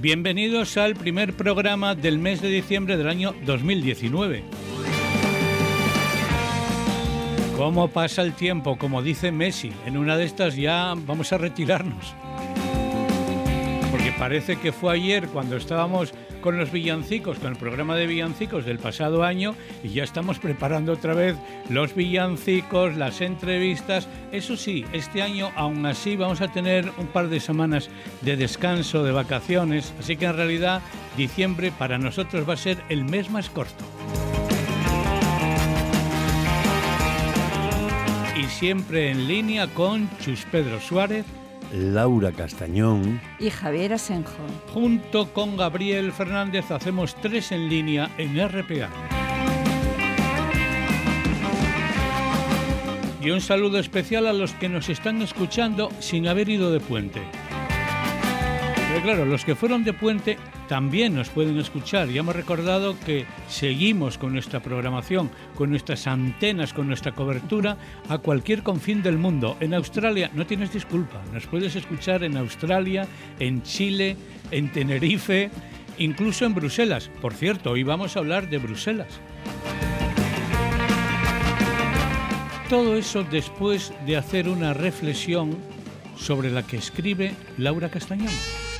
Bienvenidos al primer programa del mes de diciembre del año 2019. ¿Cómo pasa el tiempo? Como dice Messi, en una de estas ya vamos a retirarnos. Porque parece que fue ayer cuando estábamos con los villancicos, con el programa de villancicos del pasado año, y ya estamos preparando otra vez los villancicos, las entrevistas. Eso sí, este año aún así vamos a tener un par de semanas de descanso, de vacaciones, así que en realidad diciembre para nosotros va a ser el mes más corto. Y siempre en línea con Chus Pedro Suárez, Laura Castañón y Javier Asenjo. Junto con Gabriel Fernández hacemos 3 en línea en RPA. Y un saludo especial a los que nos están escuchando sin haber ido de puente. Pero claro, los que fueron de puente también nos pueden escuchar. Ya hemos recordado que seguimos con nuestra programación, con nuestras antenas, con nuestra cobertura a cualquier confín del mundo. En Australia no tienes disculpa, nos puedes escuchar en Australia, en Chile, en Tenerife, incluso en Bruselas. Por cierto, hoy vamos a hablar de Bruselas. Todo eso después de hacer una reflexión sobre la que escribe Laura Castañón.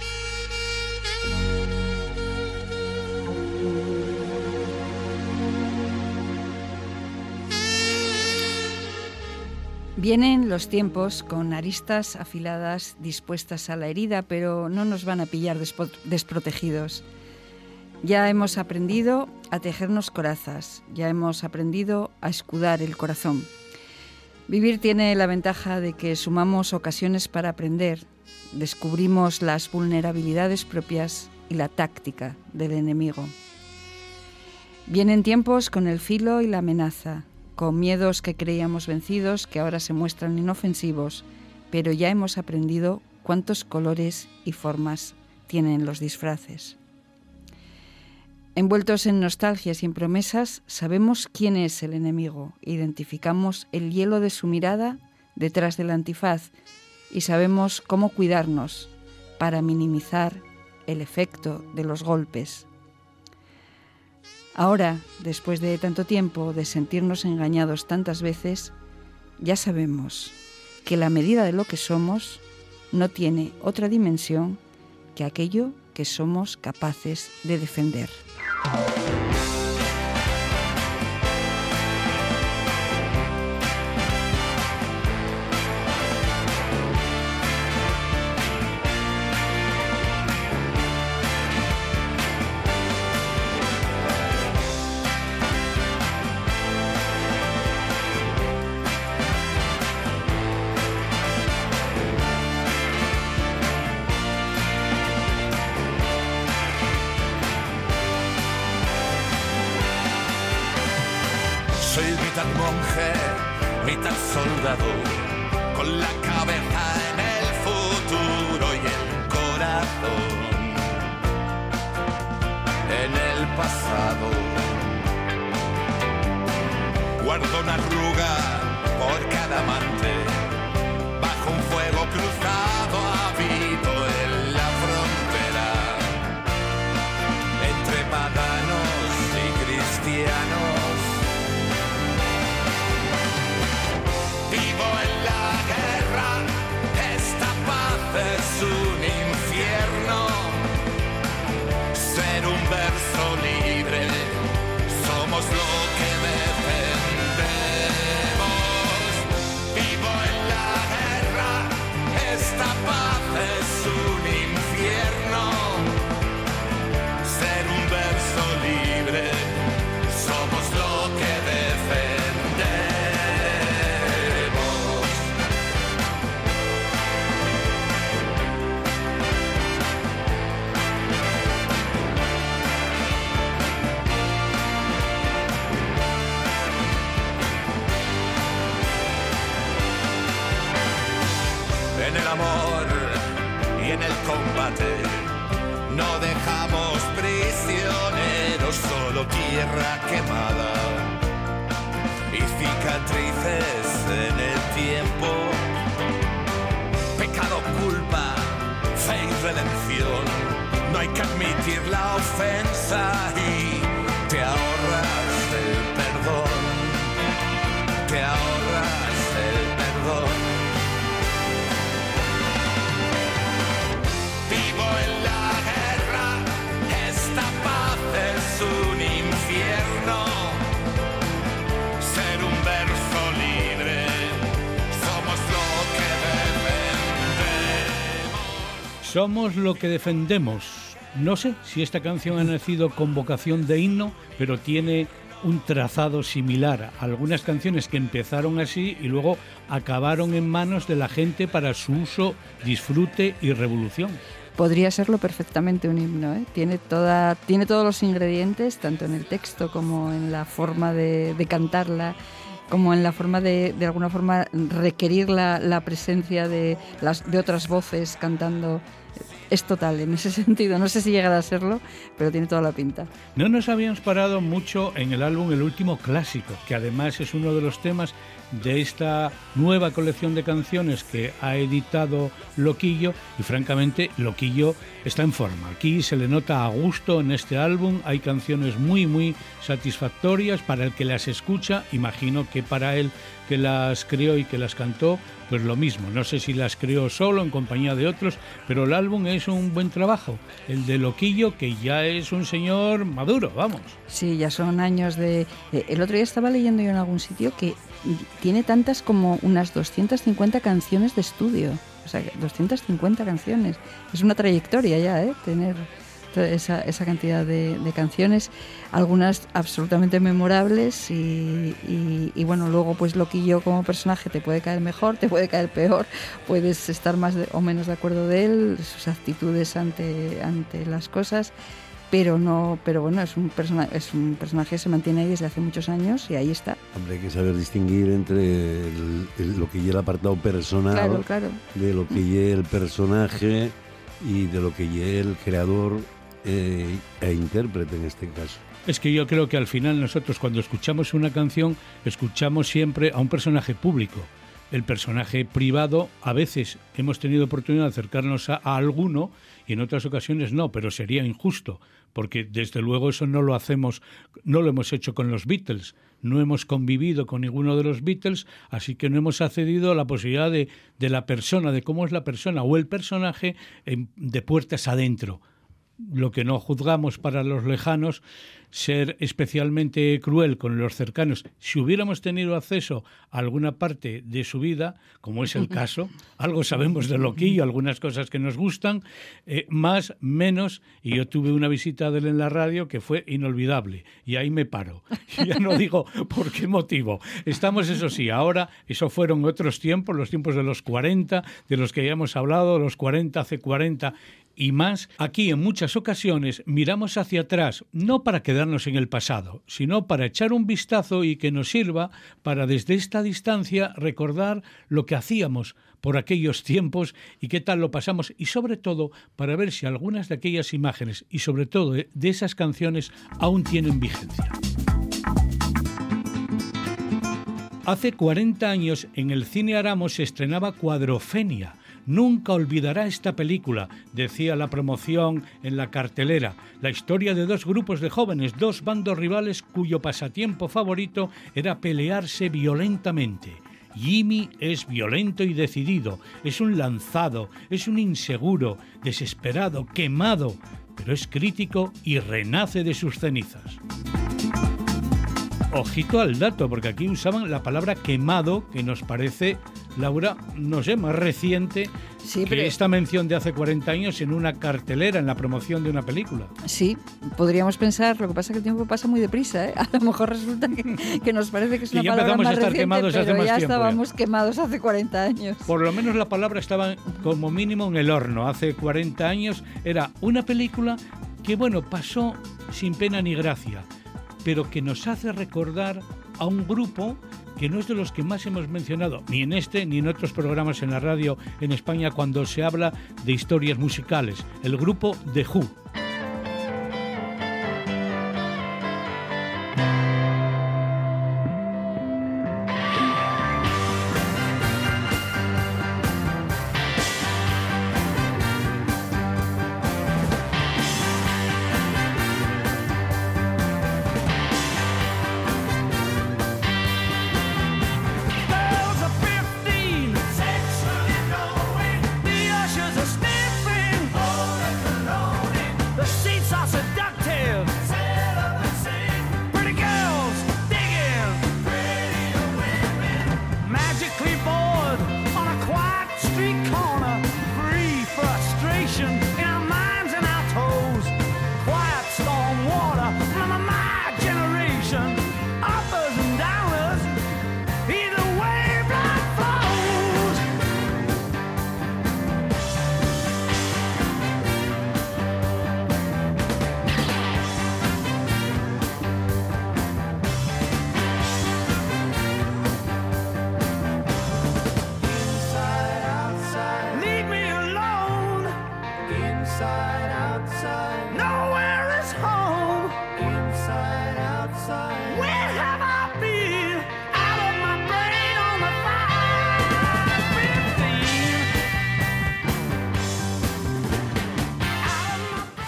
Vienen los tiempos con aristas afiladas dispuestas a la herida, pero no nos van a pillar desprotegidos. Ya hemos aprendido a tejernos corazas, ya hemos aprendido a escudar el corazón. Vivir tiene la ventaja de que sumamos ocasiones para aprender, descubrimos las vulnerabilidades propias y la táctica del enemigo. Vienen tiempos con el filo y la amenaza, con miedos que creíamos vencidos, que ahora se muestran inofensivos, pero ya hemos aprendido cuántos colores y formas tienen los disfraces. Envueltos en nostalgias y en promesas, sabemos quién es el enemigo, identificamos el hielo de su mirada detrás del antifaz y sabemos cómo cuidarnos para minimizar el efecto de los golpes. Ahora, después de tanto tiempo, de sentirnos engañados tantas veces, ya sabemos que la medida de lo que somos no tiene otra dimensión que aquello que somos capaces de defender. Mitad soldado, con la cabeza en el futuro y el corazón en el pasado. Guardo una arruga por cada amante, bajo un fuego cruzado habido en la frontera, entre paganos y cristianos. Vivo en la guerra, esta paz es un infierno. Ser un verso libre, somos lo que defendemos. Vivo en la guerra, esta paz es un infierno. Ser un verso libre, somos lo que defendemos. En el amor y en el combate no dejamos prisioneros, solo tierra quemada y cicatrices en el tiempo. Pecado, culpa, fe y redención no hay que admitir la ofensa y te ahorras el perdón, te ahorras el perdón. Vivo en la guerra, esta paz es un infierno. Ser un verso libre, somos lo que defendemos. Somos lo que defendemos. No sé si esta canción ha nacido con vocación de himno, pero tiene un trazado similar a algunas canciones que empezaron así y luego acabaron en manos de la gente para su uso, disfrute y revolución. Podría serlo perfectamente un himno, ¿eh? Tiene todos los ingredientes, tanto en el texto como en la forma de cantarla, como en la forma de alguna forma requerir la presencia de otras voces cantando. Es total en ese sentido, no sé si llegará a serlo, pero tiene toda la pinta. No nos habíamos parado mucho en el álbum El Último Clásico, que además es uno de los temas de esta nueva colección de canciones que ha editado Loquillo, y francamente Loquillo está en forma. Aquí se le nota a gusto en este álbum, hay canciones muy satisfactorias para el que las escucha, imagino que para él que las creó y que las cantó, pues lo mismo. No sé si las creó solo, en compañía de otros, pero el álbum es un buen trabajo. El de Loquillo, que ya es un señor maduro, vamos. Sí, ya son años de... El otro día estaba leyendo yo en algún sitio que tiene tantas como unas 250 canciones de estudio. O sea, 250 canciones. Es una trayectoria ya, tener esa cantidad de canciones, algunas absolutamente memorables y bueno, luego pues Loquillo como personaje te puede caer mejor, te puede caer peor, puedes estar más o menos de acuerdo de él, sus actitudes ante las cosas, pero bueno, es un personaje que se mantiene ahí desde hace muchos años y ahí está. Hombre, hay que saber distinguir entre lo que lleva el apartado personal, claro. de lo que lleva el personaje y de lo que lleva el creador e intérprete en este caso. Es que yo creo que al final nosotros cuando escuchamos una canción escuchamos siempre a un personaje público. El personaje privado, a veces hemos tenido oportunidad de acercarnos a alguno y en otras ocasiones no, pero sería injusto, porque desde luego eso no lo hemos hecho con los Beatles, no hemos convivido con ninguno de los Beatles, así que no hemos accedido a la posibilidad de la persona, de cómo es la persona o el personaje de puertas adentro. Lo que no juzgamos para los lejanos, ser especialmente cruel con los cercanos. Si hubiéramos tenido acceso a alguna parte de su vida, como es el caso, algo sabemos de Loquillo, algunas cosas que nos gustan, más, menos, y yo tuve una visita de él en la radio que fue inolvidable, y ahí me paro. Y ya no digo por qué motivo. Estamos, eso sí, ahora, eso fueron otros tiempos, los tiempos de los 40, de los que ya hemos hablado, los 40, hace 40 y más. Aquí en muchas ocasiones miramos hacia atrás, no para quedarnos en el pasado, sino para echar un vistazo y que nos sirva para desde esta distancia recordar lo que hacíamos por aquellos tiempos y qué tal lo pasamos, y sobre todo para ver si algunas de aquellas imágenes y sobre todo de esas canciones aún tienen vigencia. Hace 40 años en el Cine Aramos se estrenaba Cuadrofenia. Nunca olvidará esta película, decía la promoción en la cartelera. La historia de dos grupos de jóvenes, dos bandos rivales cuyo pasatiempo favorito era pelearse violentamente. Jimmy es violento y decidido, es un lanzado, es un inseguro, desesperado, quemado, pero es crítico y renace de sus cenizas. Ojito al dato, porque aquí usaban la palabra quemado, que nos parece, Laura, no sé, más reciente que esta mención de hace 40 años en una cartelera, en la promoción de una película. Sí, podríamos pensar, lo que pasa es que el tiempo pasa muy deprisa, ¿eh? A lo mejor resulta que nos parece que es una palabra más reciente, pero ya estábamos quemados hace 40 años. Por lo menos la palabra estaba como mínimo en el horno. Hace 40 años era una película que, bueno, pasó sin pena ni gracia, pero que nos hace recordar a un grupo que no es de los que más hemos mencionado, ni en este ni en otros programas en la radio en España cuando se habla de historias musicales, el grupo The Who.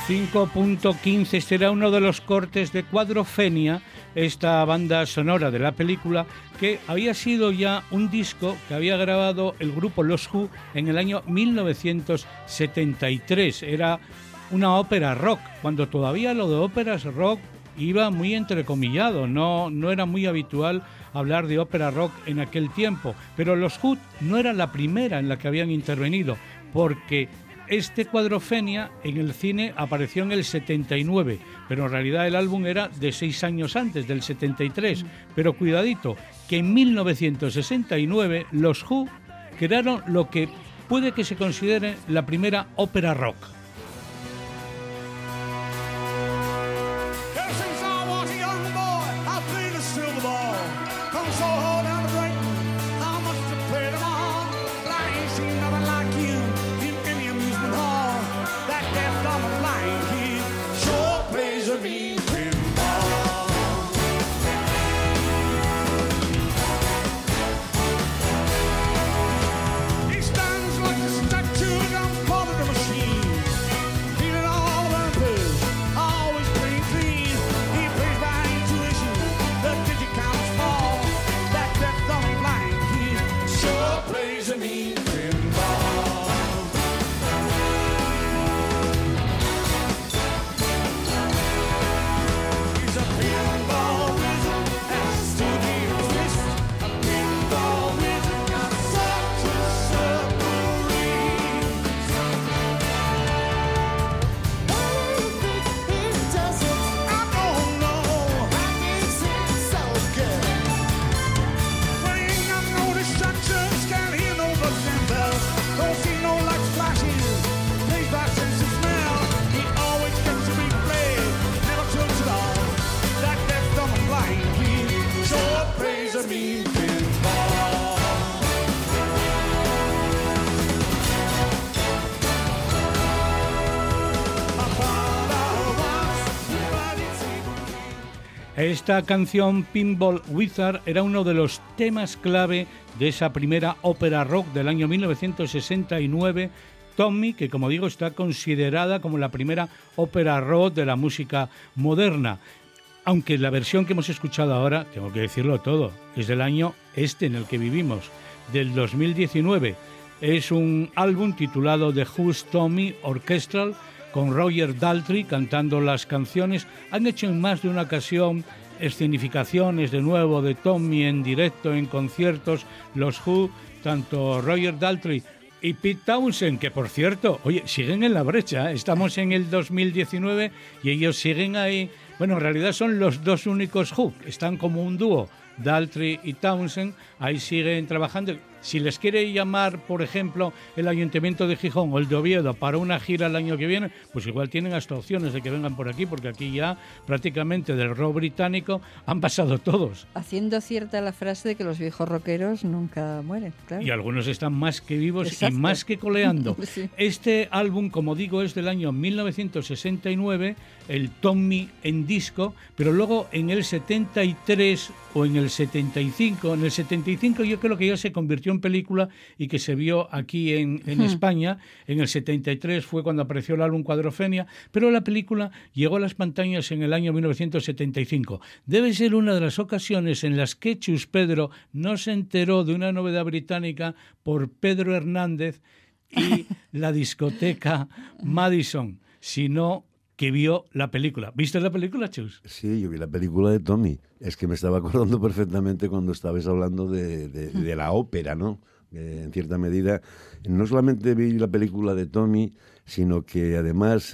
5.15, este era uno de los cortes de Cuadrofenia, esta banda sonora de la película, que había sido ya un disco que había grabado el grupo Los Who en el año 1973. Era una ópera rock, cuando todavía lo de óperas rock iba muy entrecomillado, no era muy habitual hablar de ópera rock en aquel tiempo, pero Los Who no era la primera en la que habían intervenido, porque este Cuadrofenia en el cine apareció en el 79, pero en realidad el álbum era de 6 años antes, del 73. Pero cuidadito, que en 1969 Los Who crearon lo que puede que se considere la primera ópera rock. Esta canción, Pinball Wizard, era uno de los temas clave de esa primera ópera rock del año 1969, Tommy, que como digo está considerada como la primera ópera rock de la música moderna. Aunque la versión que hemos escuchado ahora, tengo que decirlo todo, es del año en el que vivimos, del 2019. Es un álbum titulado The Who's Tommy Orchestral, con Roger Daltrey cantando las canciones. Han hecho en más de una ocasión escenificaciones de nuevo de Tommy en directo, en conciertos, Los Who, tanto Roger Daltrey y Pete Townshend, que por cierto, oye, siguen en la brecha, estamos en el 2019 y ellos siguen ahí. Bueno, en realidad son los dos únicos Who, están como un dúo, Daltrey y Townshend, ahí siguen trabajando. Si les quiere llamar, por ejemplo, el Ayuntamiento de Gijón o el de Oviedo para una gira el año que viene, pues igual tienen hasta opciones de que vengan por aquí, porque aquí ya prácticamente del rock británico han pasado todos. Haciendo cierta la frase de que los viejos rockeros nunca mueren, claro. Y algunos están más que vivos. Exacto. Y más que coleando. Sí. Este álbum, como digo, es del año 1969, el Tommy en disco, pero luego en el 73 o en el 75, en el 75 yo creo que ya se convirtió en película y que se vio aquí en España. En el 73 fue cuando apareció el álbum Cuadrofenia, pero la película llegó a las pantallas en el año 1975. Debe ser una de las ocasiones en las que Chus Pedro no se enteró de una novedad británica por Pedro Hernández y la discoteca Madison, sino que vio la película. ¿Viste la película, Chus? Sí, yo vi la película de Tommy. Es que me estaba acordando perfectamente cuando estabas hablando de la ópera, ¿no? En cierta medida, no solamente vi la película de Tommy, sino que además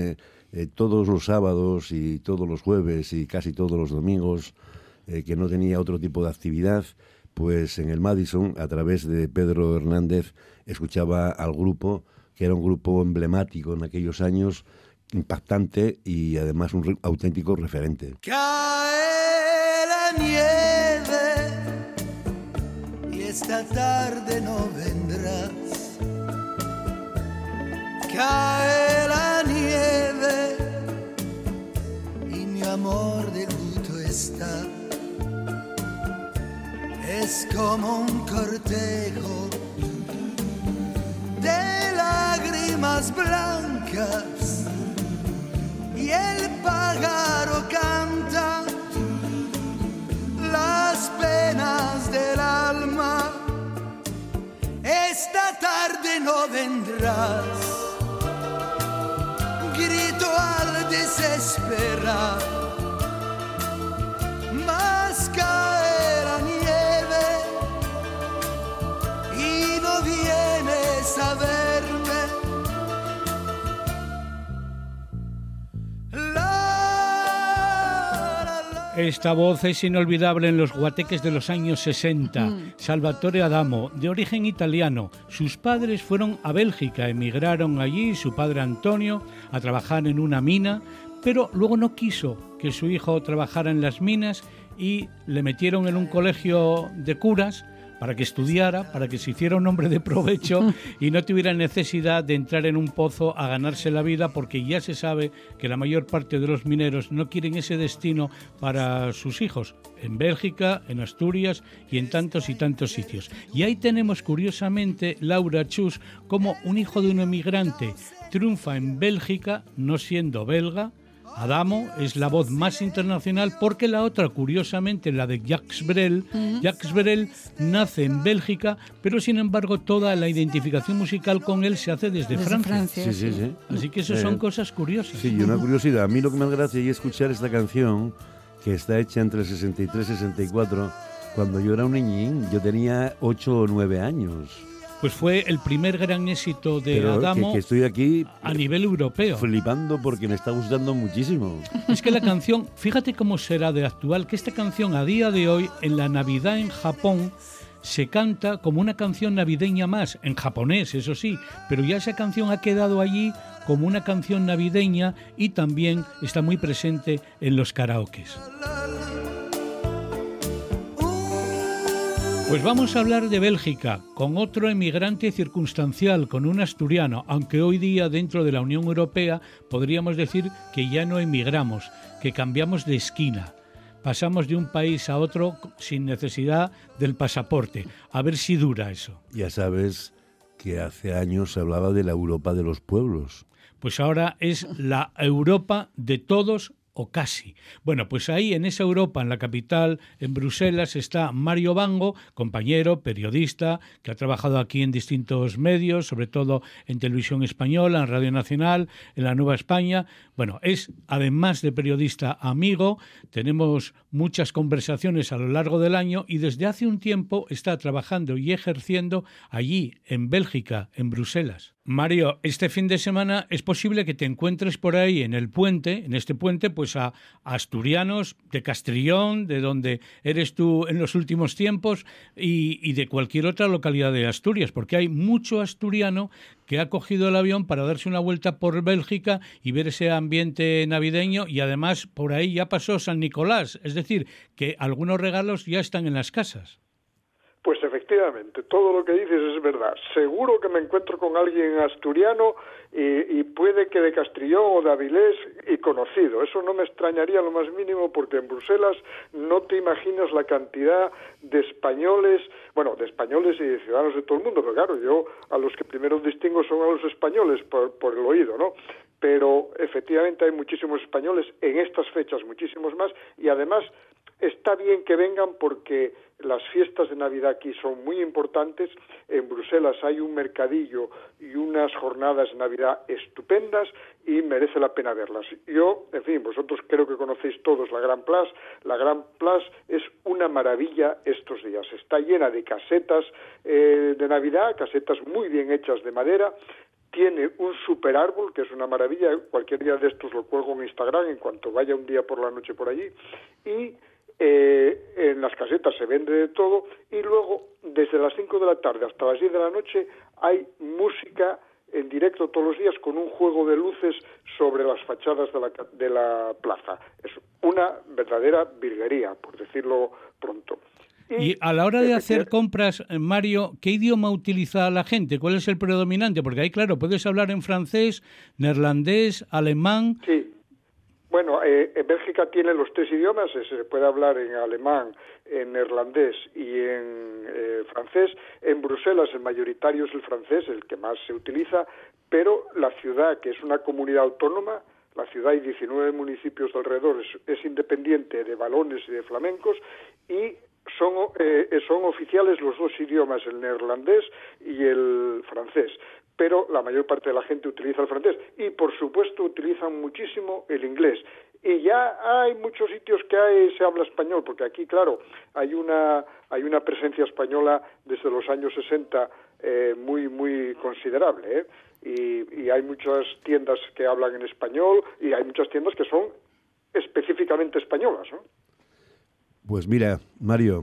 todos los sábados y todos los jueves y casi todos los domingos, que no tenía otro tipo de actividad, pues en el Madison, a través de Pedro Hernández, escuchaba al grupo, que era un grupo emblemático en aquellos años, impactante y además un auténtico referente. Cae la nieve y esta tarde no vendrás. Cae la nieve y mi amor de luto está. Es como un cortejo de lágrimas blancas más. Grito al desesperar, más cae la nieve y no vienes a verme. Esta voz es inolvidable en los guateques de los años 60. Salvatore Adamo, de origen italiano. Sus padres fueron a Bélgica, emigraron allí, su padre Antonio, a trabajar en una mina, pero luego no quiso que su hijo trabajara en las minas y le metieron en un colegio de curas para que estudiara, para que se hiciera un hombre de provecho y no tuviera necesidad de entrar en un pozo a ganarse la vida, porque ya se sabe que la mayor parte de los mineros no quieren ese destino para sus hijos, en Bélgica, en Asturias y en tantos y tantos sitios. Y ahí tenemos, curiosamente, Laura Chus, como un hijo de un emigrante triunfa en Bélgica, no siendo belga. Adamo es la voz más internacional porque la otra, curiosamente, la de Jacques Brel, Jacques Brel nace en Bélgica, pero sin embargo toda la identificación musical con él se hace desde Francia. Sí. Así que eso son cosas curiosas. Sí, y una curiosidad. A mí lo que me hace gracia es escuchar esta canción, que está hecha entre el 63 y 64, cuando yo era un niñín. Yo tenía 8 o 9 años. Pues fue el primer gran éxito de Adamo que estoy aquí a nivel europeo. Flipando porque me está gustando muchísimo. Es que la canción, fíjate cómo será de actual, que esta canción a día de hoy, en la Navidad en Japón, se canta como una canción navideña más, en japonés, eso sí, pero ya esa canción ha quedado allí como una canción navideña y también está muy presente en los karaokes. Pues vamos a hablar de Bélgica, con otro emigrante circunstancial, con un asturiano, aunque hoy día dentro de la Unión Europea podríamos decir que ya no emigramos, que cambiamos de esquina. Pasamos de un país a otro sin necesidad del pasaporte. A ver si dura eso. Ya sabes que hace años se hablaba de la Europa de los pueblos. Pues ahora es la Europa de todos o casi. Bueno, pues ahí en esa Europa, en la capital, en Bruselas, está Mario Bango, compañero, periodista, que ha trabajado aquí en distintos medios, sobre todo en Televisión Española, en Radio Nacional, en La Nueva España. Bueno, es, además de periodista, amigo, tenemos muchas conversaciones a lo largo del año y desde hace un tiempo está trabajando y ejerciendo allí, en Bélgica, en Bruselas. Mario, este fin de semana es posible que te encuentres por ahí en el puente, en este puente, pues a asturianos de Castrillón, de donde eres tú en los últimos tiempos, y de cualquier otra localidad de Asturias, porque hay mucho asturiano que ha cogido el avión para darse una vuelta por Bélgica y ver ese ambiente navideño, y además por ahí ya pasó San Nicolás, es decir, que algunos regalos ya están en las casas. Pues efectivamente, todo lo que dices es verdad. Seguro que me encuentro con alguien asturiano y puede que de Castrillón o de Avilés y conocido. Eso no me extrañaría lo más mínimo porque en Bruselas no te imaginas la cantidad de españoles, bueno, de españoles y de ciudadanos de todo el mundo, pero claro, yo a los que primero distingo son a los españoles por el oído, ¿no? Pero efectivamente hay muchísimos españoles en estas fechas, muchísimos más, y además está bien que vengan porque las fiestas de Navidad aquí son muy importantes. En Bruselas hay un mercadillo y unas jornadas de Navidad estupendas y merece la pena verlas. Yo, en fin, vosotros creo que conocéis todos la Grand Place. La Grand Place es una maravilla estos días. Está llena de casetas de Navidad, casetas muy bien hechas de madera. Tiene un super árbol, que es una maravilla. Cualquier día de estos lo cuelgo en Instagram en cuanto vaya un día por la noche por allí. Y en las casetas se vende de todo y luego desde las 5 de la tarde hasta las 10 de la noche hay música en directo todos los días con un juego de luces sobre las fachadas de la plaza. Es una verdadera virguería, por decirlo pronto. Y a la hora de hacer compras, Mario, ¿qué idioma utiliza la gente? ¿Cuál es el predominante? Porque ahí, claro, puedes hablar en francés, neerlandés, alemán. Sí. Bueno, Bélgica tiene los 3 idiomas, se puede hablar en alemán, en neerlandés y en francés. En Bruselas el mayoritario es el francés, el que más se utiliza, pero la ciudad, que es una comunidad autónoma, la ciudad y 19 municipios de alrededor, es independiente de valones y de flamencos y son oficiales los 2 idiomas, el neerlandés y el francés. pero la mayor parte de la gente utiliza el francés y, por supuesto, utilizan muchísimo el inglés. Y ya hay muchos sitios que se habla español, porque aquí, claro, hay una presencia española desde los años 60 muy considerable, y hay muchas tiendas que hablan en español y hay muchas tiendas que son específicamente españolas, ¿no? Pues mira, Mario,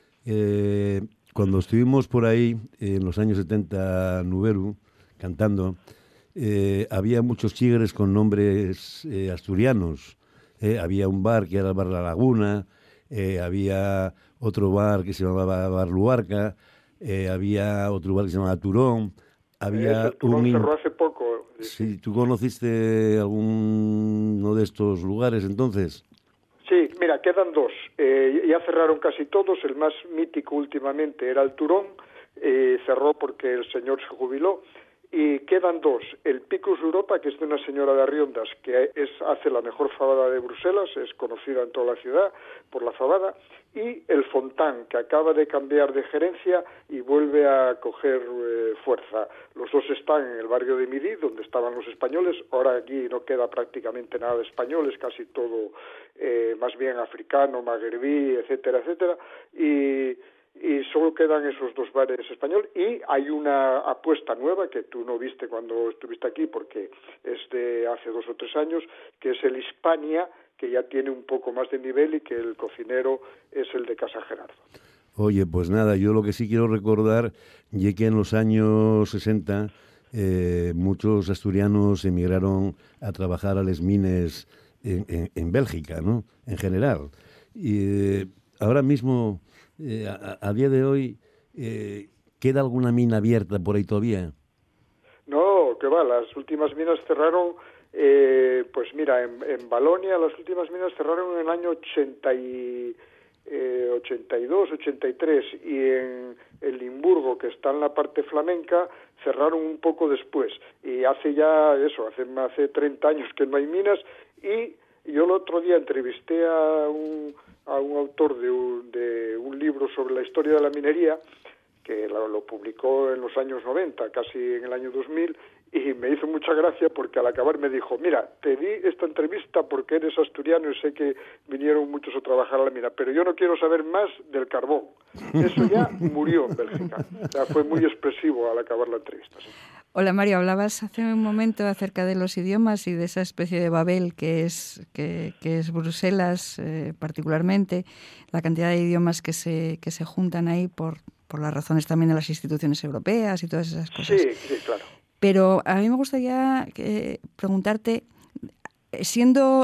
cuando estuvimos por ahí en los años 70 Nuberu cantando, había muchos chigres con nombres asturianos. Había un bar que era el Bar La Laguna, había otro bar que se llamaba Bar Luarca, había otro bar que se llamaba Turón, había Turón cerró hace poco. Sí, ¿tú conociste alguno de estos lugares entonces? Sí, mira, quedan dos. Ya cerraron casi todos. El más mítico últimamente era el Turón. Cerró porque el señor se jubiló. Y quedan dos. El Picus Europa, que es de una señora de Arriondas, que hace la mejor fabada de Bruselas, es conocida en toda la ciudad por la fabada, y el Fontán, que acaba de cambiar de gerencia y vuelve a coger fuerza. Los dos están en el barrio de Midi, donde estaban los españoles. Ahora aquí no queda prácticamente nada de españoles, casi todo más bien africano, magrebí, etcétera, etcétera, y solo quedan esos dos bares españoles, y hay una apuesta nueva que tú no viste cuando estuviste aquí porque es de hace 2 o 3 años, que es el Hispania, que ya tiene un poco más de nivel y que el cocinero es el de Casa Gerardo. Oye, pues nada, yo lo que sí quiero recordar es que en los años 60 muchos asturianos emigraron a trabajar a les mines en Bélgica, ¿no? En general. Y ahora mismo, a día de hoy, ¿queda alguna mina abierta por ahí todavía? No, que va, las últimas minas cerraron, pues mira, en Valonia las últimas minas cerraron en el año 82, 83, y en Limburgo, que está en la parte flamenca, cerraron un poco después. Y hace 30 años que no hay minas. Y yo el otro día entrevisté a un autor de un libro sobre la historia de la minería, que lo publicó en los años 90, casi en el año 2000, y me hizo mucha gracia porque al acabar me dijo: mira, te di esta entrevista porque eres asturiano y sé que vinieron muchos a trabajar a la mina, pero yo no quiero saber más del carbón. Eso ya murió en Bélgica. O sea, fue muy expresivo al acabar la entrevista. ¿Sí? Hola Mario, hablabas hace un momento acerca de los idiomas y de esa especie de Babel que es Bruselas, particularmente, la cantidad de idiomas que se juntan ahí por las razones también de las instituciones europeas y todas esas cosas. Sí, claro. Pero a mí me gustaría preguntarte, siendo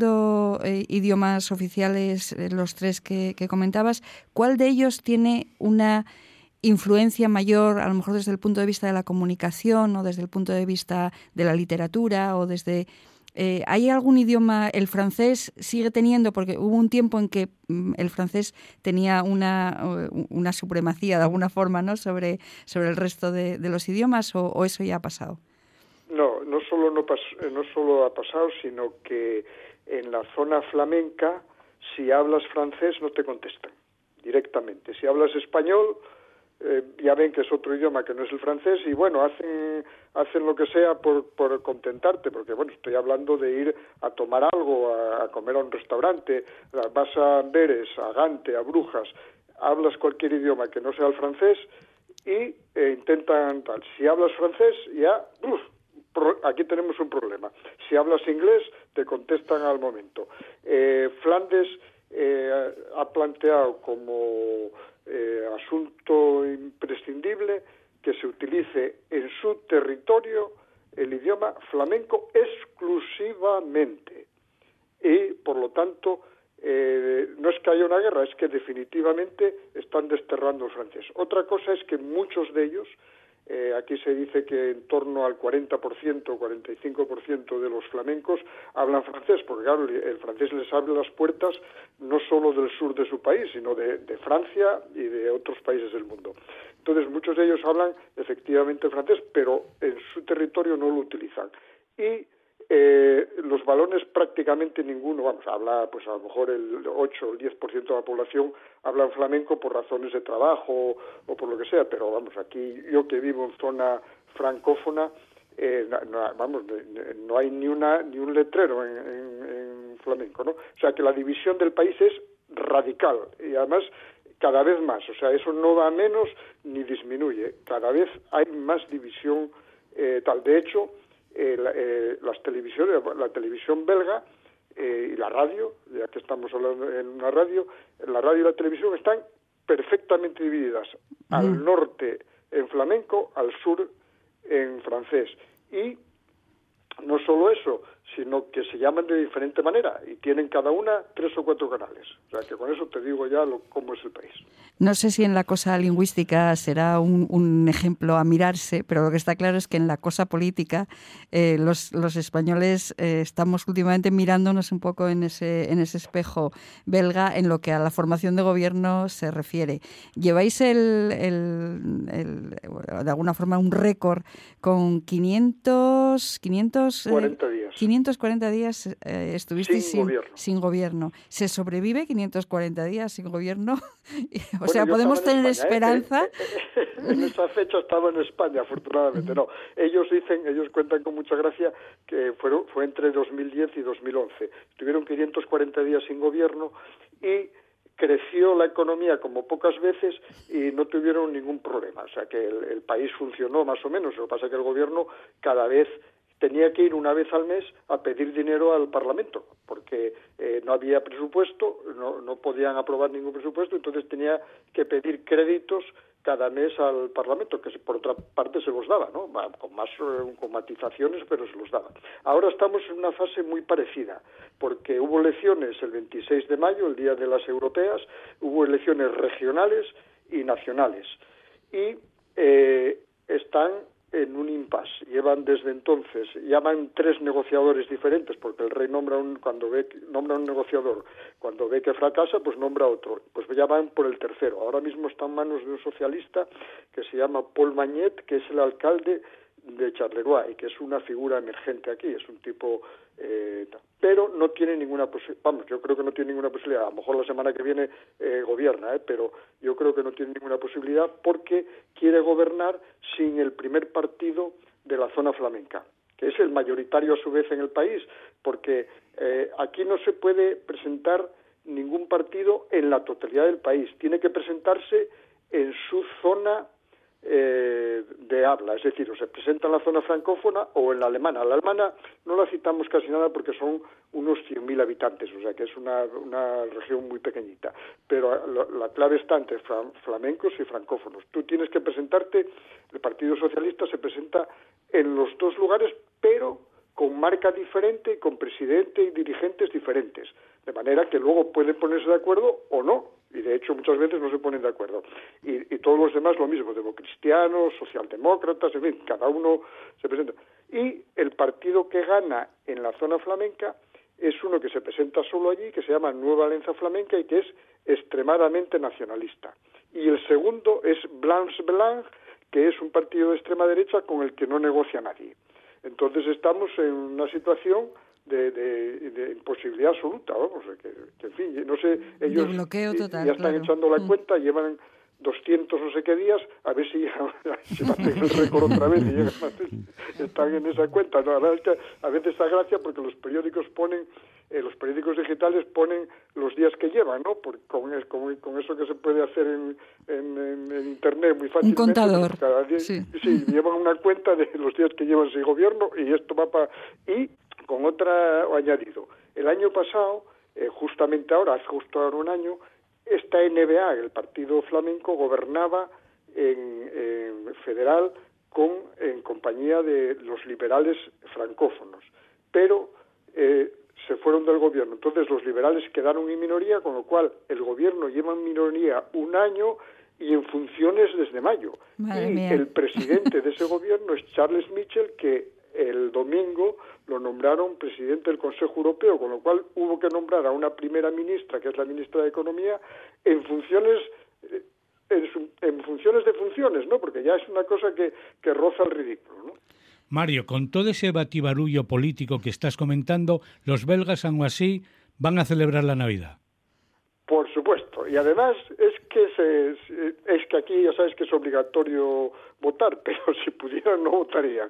idiomas oficiales los tres que comentabas, ¿cuál de ellos tiene una influencia mayor, a lo mejor desde el punto de vista de la comunicación o desde el punto de vista de la literatura o desde... ¿hay algún idioma? El francés sigue teniendo, porque hubo un tiempo en que el francés tenía una supremacía de alguna forma, ¿no? sobre el resto de los idiomas, o eso ya ha pasado. No solo ha pasado, sino que en la zona flamenca, si hablas francés no te contestan directamente. Si hablas español, ya ven que es otro idioma que no es el francés, y bueno, hacen lo que sea por contentarte, porque bueno, estoy hablando de ir a tomar algo, a comer a un restaurante, vas a Amberes, a Gante, a Brujas, hablas cualquier idioma que no sea el francés y intentan tal. Si hablas francés, ya aquí tenemos un problema. Si hablas inglés, te contestan al momento. Flandes ha planteado como asunto imprescindible que se utilice en su territorio el idioma flamenco exclusivamente, y por lo tanto no es que haya una guerra, es que definitivamente están desterrando el francés. Otra cosa es que muchos de ellos, aquí se dice que en torno al 40%, 45% de los flamencos hablan francés, porque claro, el francés les abre las puertas no solo del sur de su país, sino de Francia y de otros países del mundo. Entonces muchos de ellos hablan efectivamente francés, pero en su territorio no lo utilizan. Y los valones prácticamente ninguno, habla pues a lo mejor el 8 o el 10% de la población hablan flamenco por razones de trabajo o por lo que sea, pero aquí yo que vivo en zona francófona, no hay ni un letrero en flamenco, ¿no? O sea que la división del país es radical y además cada vez más, o sea, eso no va a menos ni disminuye, cada vez hay más división tal. De hecho, las televisiones, la televisión belga y la radio, ya que estamos hablando en una radio, la radio y la televisión están perfectamente divididas, al norte en flamenco, al sur en francés. Y no solo eso, sino que se llaman de diferente manera y tienen cada una 3 o 4 canales. O sea, que con eso te digo ya cómo es el país. No sé si en la cosa lingüística será un ejemplo a mirarse, pero lo que está claro es que en la cosa política los españoles estamos últimamente mirándonos un poco en ese espejo belga en lo que a la formación de gobierno se refiere. Lleváis de alguna forma un récord con 40 días. 540 días estuvisteis sin gobierno. ¿Se sobrevive 540 días sin gobierno? O sea, ¿podemos tener esperanza? En esa fecha estaba en España, afortunadamente. No, ellos cuentan con mucha gracia que fue entre 2010 y 2011. Tuvieron 540 días sin gobierno y creció la economía como pocas veces y no tuvieron ningún problema. O sea, que el país funcionó más o menos. Lo que pasa es que el gobierno cada vez tenía que ir una vez al mes a pedir dinero al Parlamento, porque no había presupuesto, no podían aprobar ningún presupuesto, entonces tenía que pedir créditos cada mes al Parlamento, que por otra parte se los daba, ¿no? Con matizaciones, pero se los daba. Ahora estamos en una fase muy parecida, porque hubo elecciones el 26 de mayo, el día de las europeas, hubo elecciones regionales y nacionales, y están en un impasse. Llevan desde entonces, llaman 3 negociadores diferentes, porque el rey nombra un negociador, cuando ve que fracasa, pues nombra otro, pues ya van por el tercero. Ahora mismo está en manos de un socialista que se llama Paul Magnet, que es el alcalde de Charleroi, y que es una figura emergente aquí, es un tipo pero no tiene ninguna posibilidad, yo creo que no tiene ninguna posibilidad, a lo mejor la semana que viene gobierna, pero yo creo que no tiene ninguna posibilidad porque quiere gobernar sin el primer partido de la zona flamenca, que es el mayoritario a su vez en el país, porque aquí no se puede presentar ningún partido en la totalidad del país, tiene que presentarse en su zona de habla, es decir, o se presenta en la zona francófona o en la alemana. La alemana no la citamos casi nada porque son unos 100.000 habitantes, o sea que es una región muy pequeñita, pero la clave está entre flamencos y francófonos. Tú tienes que presentarte, el Partido Socialista se presenta en los 2 lugares, pero con marca diferente y con presidente y dirigentes diferentes, de manera que luego pueden ponerse de acuerdo o no, y de hecho muchas veces no se ponen de acuerdo. Y todos los demás lo mismo, democristianos, socialdemócratas, en fin, cada uno se presenta. Y el partido que gana en la zona flamenca es uno que se presenta solo allí, que se llama Nueva Alianza Flamenca y que es extremadamente nacionalista. Y el segundo es Blanche Blanc, que es un partido de extrema derecha con el que no negocia nadie. Entonces estamos en una situación de imposibilidad absoluta, vamos, que en fin, no sé, ellos de bloqueo total, ya están echando la cuenta, llevan 200 no sé qué días, a ver si baten el récord otra vez y llegan están en esa cuenta. No, la verdad es que a veces da gracia porque los periódicos digitales ponen los días que llevan, ¿no? Con eso que se puede hacer en internet muy fácilmente. Un contador. Cada día, sí, llevan una cuenta de los días que llevan sin gobierno y esto va para... Y con otra añadido, el año pasado, justamente ahora, hace justo ahora un año, esta NBA, el partido flamenco, gobernaba en federal en compañía de los liberales francófonos, pero se fueron del gobierno. Entonces los liberales quedaron en minoría, con lo cual el gobierno lleva en minoría un año y en funciones desde mayo. Madre y mía. El presidente de ese gobierno es Charles Michel, que el domingo lo nombraron presidente del Consejo Europeo, con lo cual hubo que nombrar a una primera ministra, que es la ministra de Economía, en funciones de funciones, ¿no? Porque ya es una cosa que roza el ridículo, ¿no? Mario, con todo ese batibarullo político que estás comentando, los belgas aún así van a celebrar la Navidad. Por supuesto, y además es que aquí ya sabes que es obligatorio votar, pero si pudieran no votarían.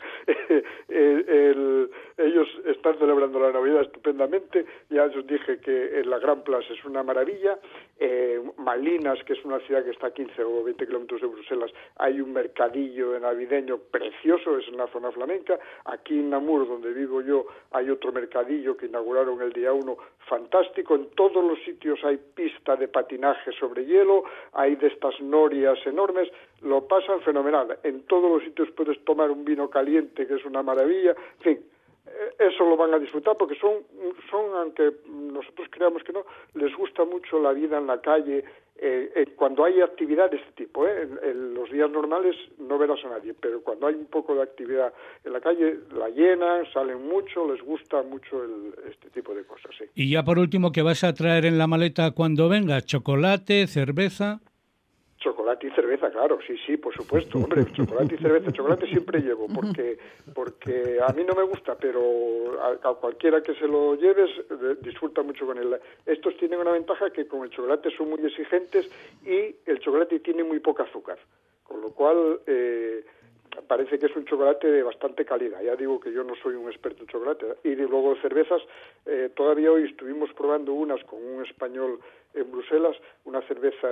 Ellos están celebrando la Navidad estupendamente. Ya os dije que en la Gran Plaza es una maravilla. Malinas, que es una ciudad que está a 15 o 20 kilómetros de Bruselas, hay un mercadillo navideño precioso, es una zona flamenca. Aquí en Namur, donde vivo yo, hay otro mercadillo que inauguraron el día 1, fantástico. En todos los sitios hay pista de patinaje sobre hielo, hay de estas norias enormes, lo pasan fenomenal. En todos los sitios puedes tomar un vino caliente, que es una maravilla. En fin, eso lo van a disfrutar porque son, aunque nosotros creamos que no, les gusta mucho la vida en la calle. Cuando hay actividad de este tipo, en los días normales no verás a nadie, pero cuando hay un poco de actividad en la calle, la llenan, salen mucho, les gusta mucho este tipo de cosas, sí. Y ya por último, ¿qué vas a traer en la maleta cuando venga? ¿Chocolate, cerveza? Chocolate y cerveza, claro, sí, por supuesto. Hombre, chocolate y cerveza, chocolate siempre llevo, porque a mí no me gusta, pero a cualquiera que se lo lleves disfruta mucho con él. Estos tienen una ventaja que con el chocolate son muy exigentes y el chocolate tiene muy poca azúcar, con lo cual parece que es un chocolate de bastante calidad. Ya digo que yo no soy un experto en chocolate. Y luego cervezas, todavía hoy estuvimos probando unas con un español en Bruselas, una cerveza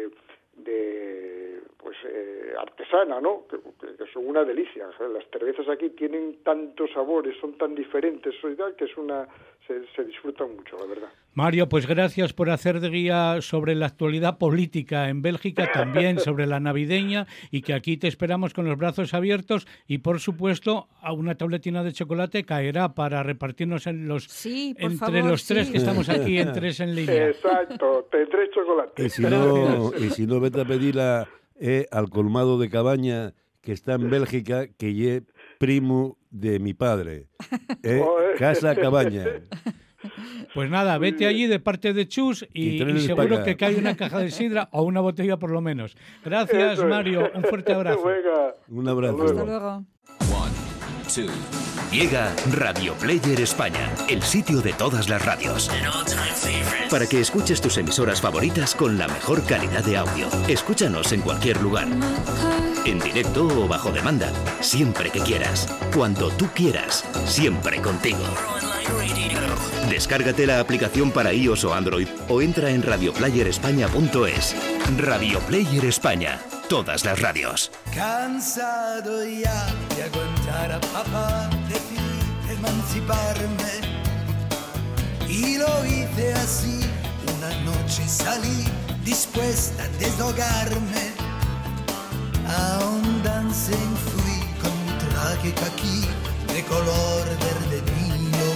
artesana, ¿no? Que son una delicia. Las cervezas aquí tienen tantos sabores, son tan diferentes, que se disfrutan mucho, la verdad. Mario, pues gracias por hacer de guía sobre la actualidad política en Bélgica, también sobre la navideña, y que aquí te esperamos con los brazos abiertos y, por supuesto, a una tabletina de chocolate caerá para repartirnos entre favor, los tres que estamos aquí en tres en línea. Exacto, tendré chocolate. Y si no, vete a pedirla al colmado de Cabaña, que está en Bélgica, que es primo de mi padre. Casa Cabaña. Pues nada, vete allí de parte de Chus y seguro que cae una caja de sidra o una botella por lo menos. Gracias, Mario. Un fuerte abrazo. Un abrazo. Hasta luego. 1, 2. Llega Radio Player España, el sitio de todas las radios. Para que escuches tus emisoras favoritas con la mejor calidad de audio. Escúchanos en cualquier lugar. En directo o bajo demanda. Siempre que quieras. Cuando tú quieras. Siempre contigo. Descárgate la aplicación para iOS o Android o entra en radioplayerespaña.es. Radio Player España. Todas las radios. Cansado ya de aguantar a papá, decidí emanciparme. Y lo hice así, una noche salí dispuesta a deshogarme. A un dancing fui con mi traje caqui de color verde vino.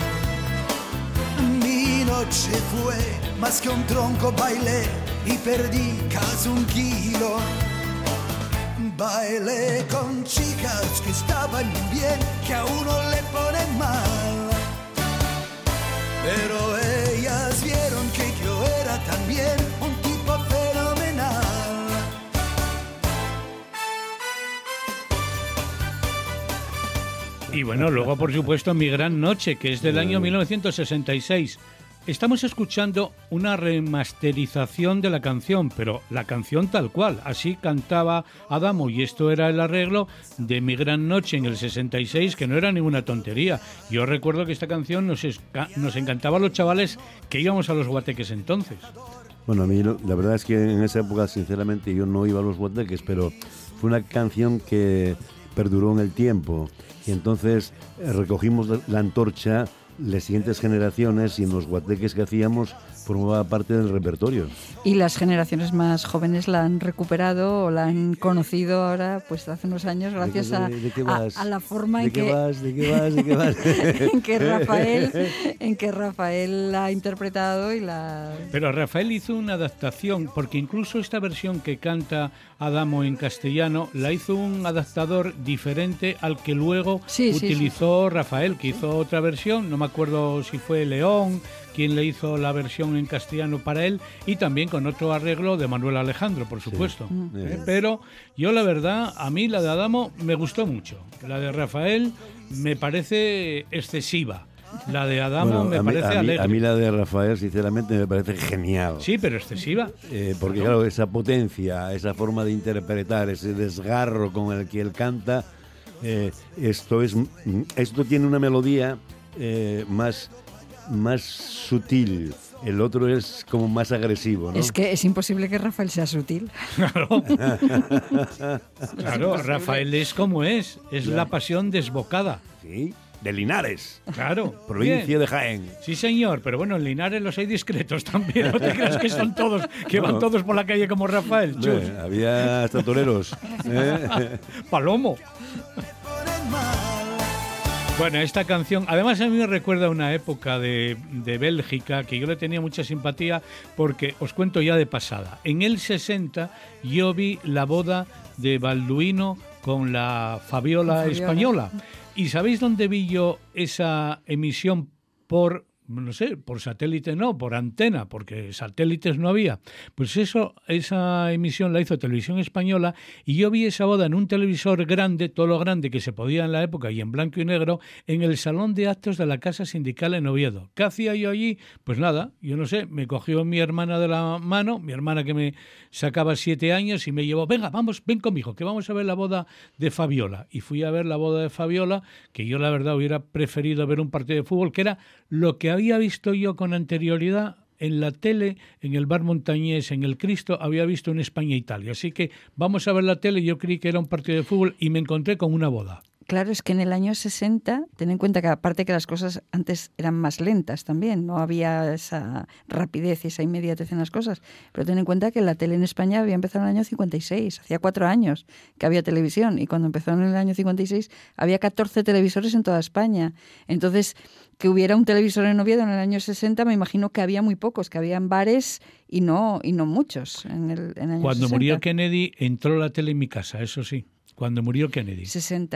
Mi noche fue más que un tronco, bailé y perdí casi 1 kilo. Bailé con chicas que estaban bien, que a uno le ponen mal. Pero ellas vieron que yo era también un tipo fenomenal. Y bueno, luego por supuesto Mi Gran Noche, que es del año 1966. Estamos escuchando una remasterización de la canción, pero la canción tal cual, así cantaba Adamo, y esto era el arreglo de Mi Gran Noche en el 66, que no era ninguna tontería. Yo recuerdo que esta canción nos encantaba a los chavales que íbamos a los guateques entonces. Bueno, a mí la verdad es que en esa época, sinceramente, yo no iba a los guateques, pero fue una canción que perduró en el tiempo, y entonces recogimos la antorcha las siguientes generaciones, y en los guateques que hacíamos formaba parte del repertorio. Y las generaciones más jóvenes la han recuperado o la han conocido ahora, pues hace unos años, gracias a la forma en que Rafael la ha interpretado y la... Pero Rafael hizo una adaptación, porque incluso esta versión que canta Adamo en castellano la hizo un adaptador diferente al que luego utilizó Rafael, que hizo otra versión, no me acuerdo si fue León quien le hizo la versión en castellano para él, y también con otro arreglo de Manuel Alejandro, por supuesto. Sí. Pero yo la verdad, a mí la de Adamo me gustó mucho. La de Rafael me parece excesiva. La de Adamo me parece alegre. A mí la de Rafael, sinceramente, me parece genial. Sí, pero excesiva. Porque claro, esa potencia, esa forma de interpretar, ese desgarro con el que él canta, esto tiene una melodía más sutil. El otro es como más agresivo, ¿no? Es que es imposible que Rafael sea sutil. Claro, Rafael es como es la pasión desbocada. Sí, de Linares. Claro. Provincia bien. de Jaén. Sí, señor, pero bueno, en Linares los hay discretos también. No te creas que son todos, que van todos por la calle como Rafael. Había hasta toreros. Palomo. Bueno, esta canción, además a mí me recuerda una época de Bélgica que yo le tenía mucha simpatía porque, os cuento ya de pasada, en el 60 yo vi la boda de Balduino con la Fabiola española. ¿Y sabéis dónde vi yo esa emisión por satélite no, por antena, porque satélites no había? Pues esa emisión la hizo Televisión Española y yo vi esa boda en un televisor grande, todo lo grande que se podía en la época y en blanco y negro, en el salón de actos de la Casa Sindical en Oviedo. ¿Qué hacía yo allí? Pues nada, yo no sé, me cogió mi hermana de la mano, mi hermana que me sacaba 7 años y me llevó, venga, ven conmigo, que vamos a ver la boda de Fabiola. Y fui a ver la boda de Fabiola, que yo la verdad hubiera preferido ver un partido de fútbol, que era lo que había visto yo con anterioridad en la tele, en el Bar Montañés, en el Cristo, había visto en España-Italia. Así que vamos a ver la tele, yo creí que era un partido de fútbol y me encontré con una boda. Claro, es que en el año 60, ten en cuenta que aparte que las cosas antes eran más lentas también, no había esa rapidez y esa inmediatez en las cosas, pero ten en cuenta que la tele en España había empezado en el año 56, hacía 4 años que había televisión y cuando empezó en el año 56 había 14 televisores en toda España. Entonces, que hubiera un televisor en Oviedo en el año 60, me imagino que había muy pocos, que había en bares y no muchos en el año 60. Cuando murió Kennedy entró la tele en mi casa, eso sí. Cuando murió Kennedy.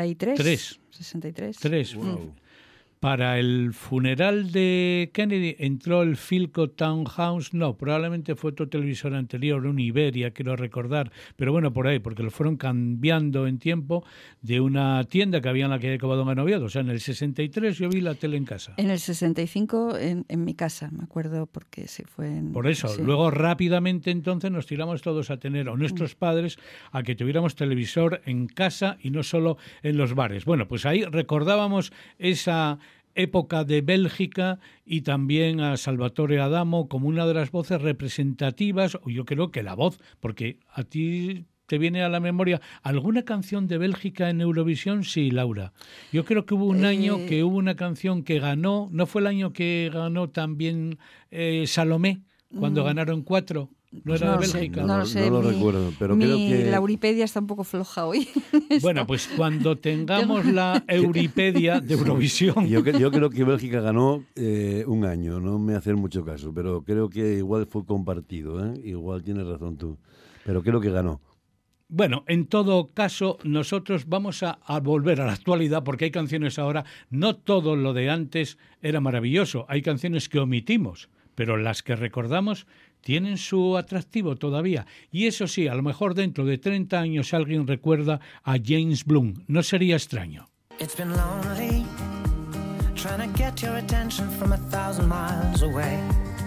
63. 3. Wow. Para el funeral de Kennedy entró el Philco Townhouse, no, probablemente fue otro televisor anterior, un Iberia, quiero recordar, pero bueno, por ahí, porque lo fueron cambiando en tiempo de una tienda que había en la calle Covadonga en Oviedo. O sea, en el 63 yo vi la tele en casa. En el 65 en mi casa, me acuerdo, porque se fue en... Por eso, sí. Luego rápidamente entonces nos tiramos todos a tener, o nuestros padres, a que tuviéramos televisor en casa y no solo en los bares. Bueno, pues ahí recordábamos esa época de Bélgica y también a Salvatore Adamo como una de las voces representativas, o yo creo que la voz, porque a ti te viene a la memoria alguna canción de Bélgica en Eurovisión. Sí, Laura. Yo creo que hubo un año que hubo una canción que ganó, ¿no fue el año que ganó también Salomé, cuando ganaron 4? ¿No era de Bélgica? No lo sé. No lo recuerdo, pero creo que... La Euripedia está un poco floja hoy. Bueno, pues cuando tengamos la Euripedia de Eurovisión... Yo creo que Bélgica ganó un año, no me hacen mucho caso, pero creo que igual fue compartido, ¿eh? Igual tienes razón tú, pero creo que ganó. Bueno, en todo caso, nosotros vamos a volver a la actualidad porque hay canciones ahora, no todo lo de antes era maravilloso, hay canciones que omitimos, pero las que recordamos tienen su atractivo todavía. Y eso sí, a lo mejor dentro de 30 años alguien recuerda a James Blunt. No sería extraño. It's been lonely, trying to get your attention from 1,000 miles away.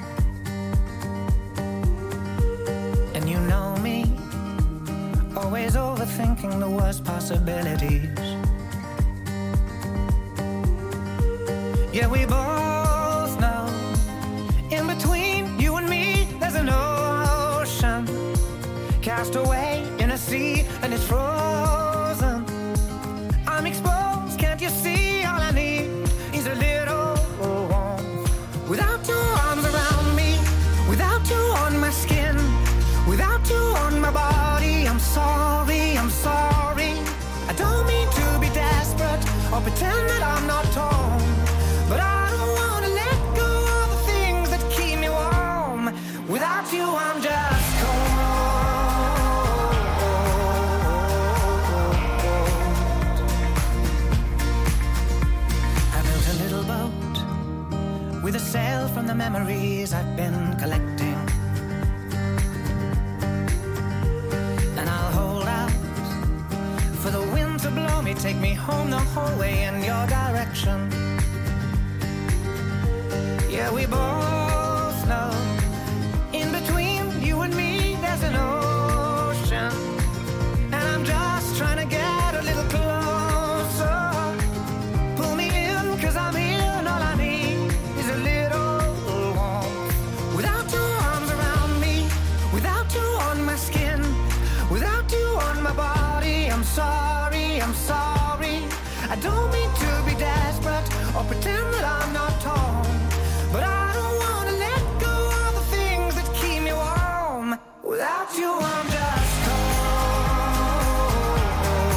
And you know me, always overthinking the worst possibilities. Yeah, we both know, in between you and me, there's an ocean, cast away in a sea, and it's frozen. I'm exposed, can't you see? All I need is a little warmth. Without your arms around me, without you on my skin, without you on my body, I'm sorry, I'm sorry. I don't mean to be desperate or pretend that I'm not torn, but I don't want to let go of the things that keep me warm. Without you, I'm just cold. I built a little boat with a sail from the memories I've been collecting. And I'll hold out for the wind to blow me, take me home the whole way in your direction. Yeah, we both know in between you and me there's an ocean, and I'm just trying to get a little closer. Pull me in, 'cause I'm here, and all I need is a little warmth. Without your arms around me, without you on my skin, without you on my body, I'm sorry, I'm sorry. I don't mean to be desperate or pretend that I'm not torn, but I don't want to let go of the things that keep me warm. Without you I'm just cold.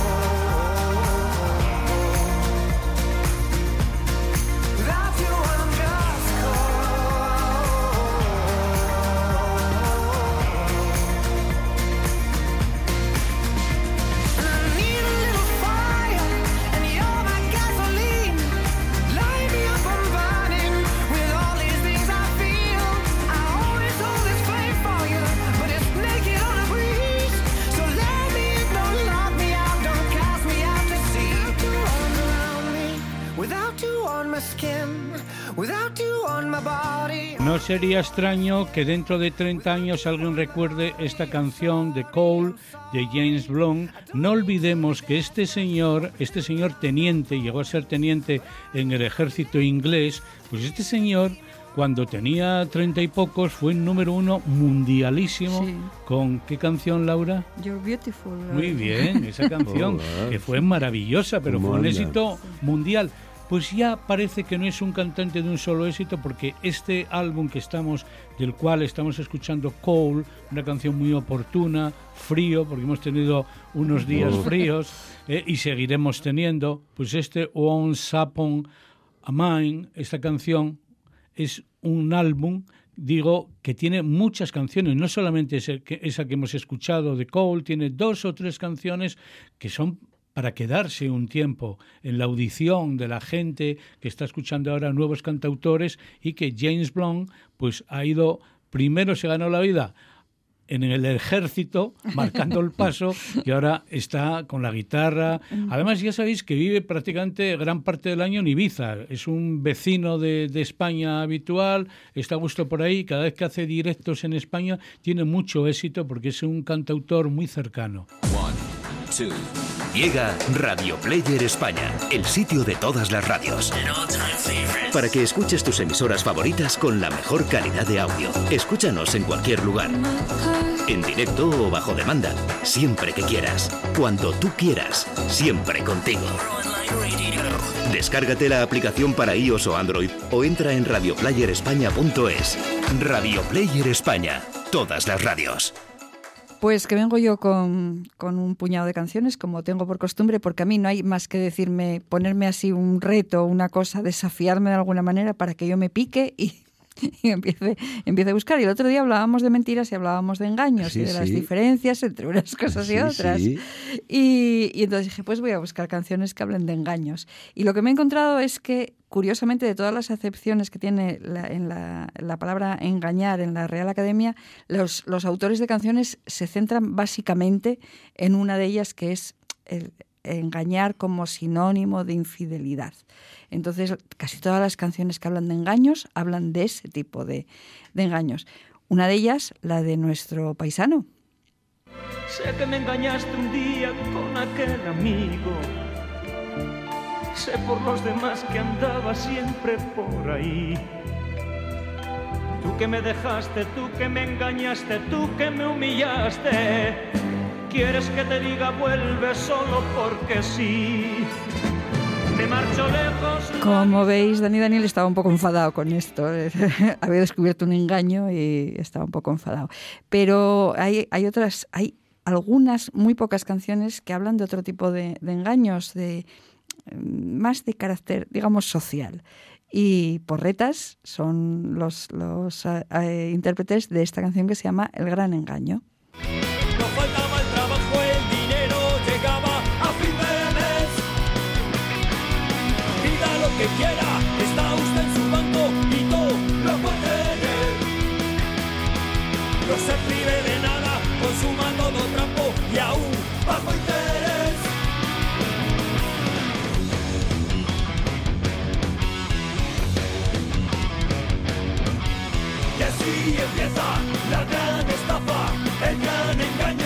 Without you I'm just cold. And I need a little fire, and you're my gasoline. Light me up, I'm burning with all these things I feel. I always hold this flame for you, but it's naked on a breeze. So let me in, don't lock me out, don't cast me out to sea. Without you arms around me, without you on my skin, without you on my body. No sería extraño que dentro de 30 años alguien recuerde esta canción de Cole, de James Blunt. No olvidemos que este señor teniente, llegó a ser teniente en el ejército inglés, pues este señor, cuando tenía 30 y pocos, fue el número 1 mundialísimo. Sí. ¿Con qué canción, Laura? You're Beautiful. Muy bien, esa canción, que fue maravillosa, pero fue un Manda. éxito mundial. Pues ya parece que no es un cantante de un solo éxito, porque este álbum del cual estamos escuchando, Cole, una canción muy oportuna, frío, porque hemos tenido unos días fríos, y seguiremos teniendo, pues este Once Upon a Mine, esta canción es un álbum, digo, que tiene muchas canciones, no solamente esa que hemos escuchado de Cole, tiene 2 o 3 canciones que son para quedarse un tiempo en la audición de la gente que está escuchando ahora nuevos cantautores, y que James Blunt pues ha ido, primero se ganó la vida en el ejército, marcando el paso, y ahora está con la guitarra. Además, ya sabéis que vive prácticamente gran parte del año en Ibiza. Es un vecino de España habitual, está a gusto por ahí. Cada vez que hace directos en España tiene mucho éxito porque es un cantautor muy cercano. 1, 2. Llega Radio Player España, el sitio de todas las radios. Para que escuches tus emisoras favoritas con la mejor calidad de audio. Escúchanos en cualquier lugar. En directo o bajo demanda. Siempre que quieras. Cuando tú quieras. Siempre contigo. Descárgate la aplicación para iOS o Android o entra en radioplayerespaña.es. Radio Player España. Todas las radios. Pues que vengo yo con un puñado de canciones, como tengo por costumbre, porque a mí no hay más que decirme, ponerme así un reto, una cosa, desafiarme de alguna manera para que yo me pique y empiece a buscar. Y el otro día hablábamos de mentiras y hablábamos de engaños, sí, y de las diferencias entre unas cosas y otras. Sí. Y entonces dije, pues voy a buscar canciones que hablen de engaños. Y lo que me he encontrado es que, curiosamente, de todas las acepciones que tiene la palabra engañar en la Real Academia, los autores de canciones se centran básicamente en una de ellas, que es el engañar como sinónimo de infidelidad. Entonces, casi todas las canciones que hablan de engaños hablan de ese tipo de engaños. Una de ellas, la de nuestro paisano. Sé que me engañaste un día con aquel amigo. Sé por los demás que andaba siempre por ahí. Tú que me dejaste, tú que me engañaste, tú que me humillaste. ¿Quieres que te diga vuelve solo porque sí? Me marcho lejos. Como veis, Daniel estaba un poco enfadado con esto. Había descubierto un engaño y estaba un poco enfadado. Pero hay algunas, muy pocas canciones que hablan de otro tipo de engaños, más de carácter, digamos, social. Y Porretas son los intérpretes de esta canción que se llama El Gran Engaño. No faltaba el trabajo, el dinero llegaba a fin de mes. Pida lo que quiera, está usted en su banco y todo lo puede tener. No se prive de nada, consuma todo trapo y aún bajo interés. Y empieza la gran estafa, el gran engaño.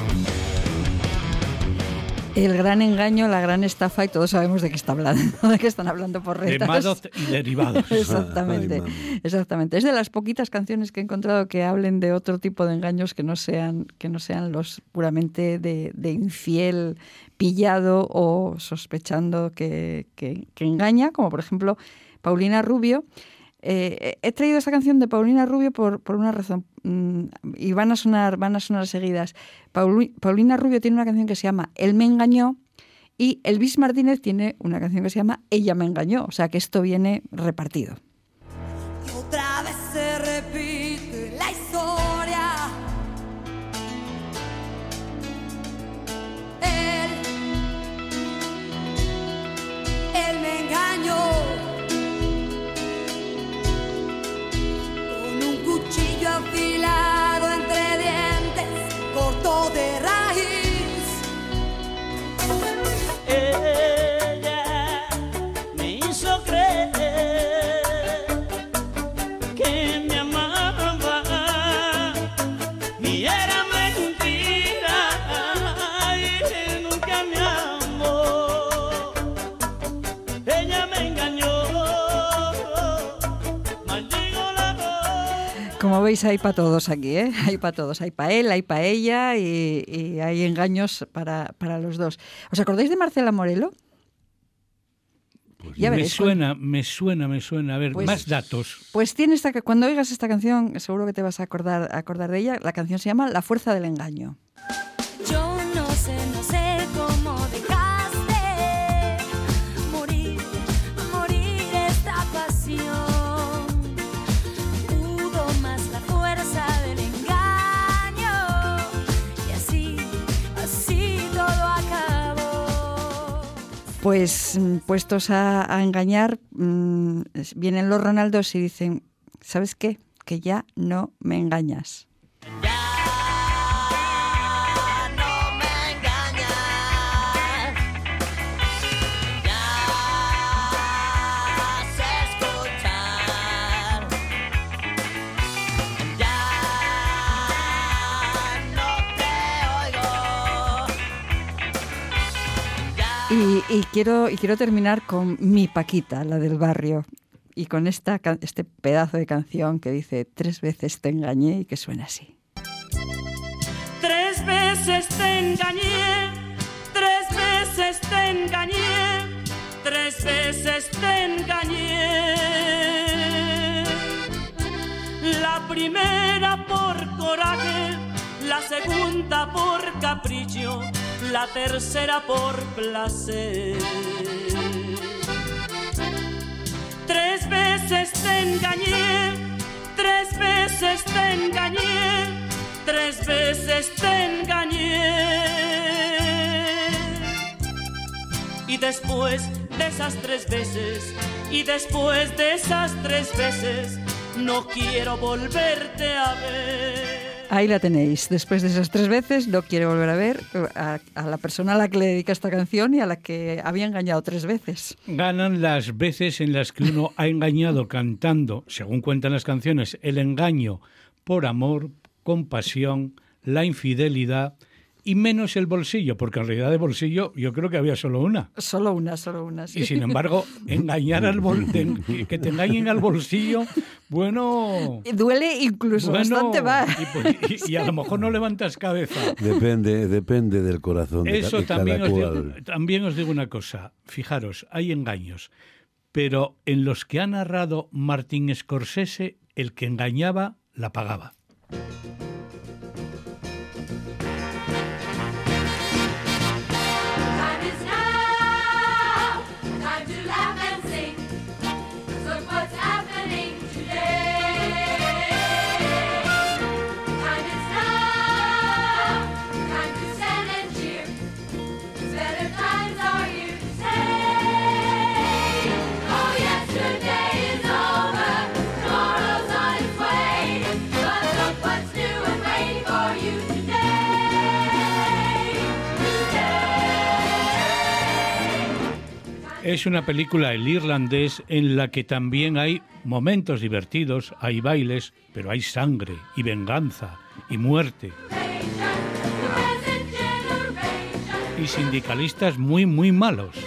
El gran engaño, la gran estafa, y todos sabemos de qué está hablando, de qué están hablando por retas. De Madoff y derivados. Exactamente, exactamente. Es de las poquitas canciones que he encontrado que hablen de otro tipo de engaños que no sean los puramente de infiel pillado o sospechando que engaña, como por ejemplo Paulina Rubio. He traído esta canción de Paulina Rubio por una razón, y van a sonar seguidas. Paulina Rubio tiene una canción que se llama Él me engañó, y Elvis Martínez tiene una canción que se llama Ella me engañó, o sea que esto viene repartido. Y otra vez se repite la historia. Él me engañó. Cuchillo afilado entre dientes, cortó de raíz. Ella me hizo creer que me amaba y era mentira, y nunca me amó. Ella me engañó. Como veis, hay para todos aquí, ¿eh? Hay para todos, hay para él, hay para ella y hay engaños para los dos. ¿Os acordáis de Marcela Morelo? Pues ya veréis, me suena. A ver, pues, más datos. Pues tiene cuando oigas esta canción, seguro que te vas a acordar de ella. La canción se llama La fuerza del engaño. Yo no sé cómo dejaste morir esta pasión. Pues puestos a engañar, vienen los Ronaldos y dicen, ¿sabes qué? Que ya no me engañas. Y quiero terminar con mi Paquita, la del barrio, y con este pedazo de canción que dice 3 veces te engañé y que suena así. 3 veces te engañé, 3 veces te engañé, 3 veces te engañé. La primera por coraje, la segunda por capricho, la tercera por placer. 3 veces te engañé, 3 veces te engañé, 3 veces te engañé. Y después de esas 3 veces, y después de esas 3 veces, no quiero volverte a ver. Ahí la tenéis. Después de esas 3 veces, no quiere volver a ver a la persona a la que le dedica esta canción y a la que había engañado 3 veces. Ganan las veces en las que uno ha engañado cantando, según cuentan las canciones, el engaño por amor, compasión, la infidelidad y menos el bolsillo, porque en realidad de bolsillo yo creo que había solo una. Solo una, sí. Y sin embargo, engañar que te engañen al bolsillo, bueno... Duele incluso bastante más. Y a lo mejor no levantas cabeza. Depende del corazón de Eso cada cual. También os digo una cosa. Fijaros, hay engaños, pero en los que ha narrado Martin Scorsese, el que engañaba, la pagaba. What's new? Es una película, El Irlandés, en la que también hay momentos divertidos, hay bailes, pero hay sangre y venganza y muerte. Y sindicalistas muy, muy malos.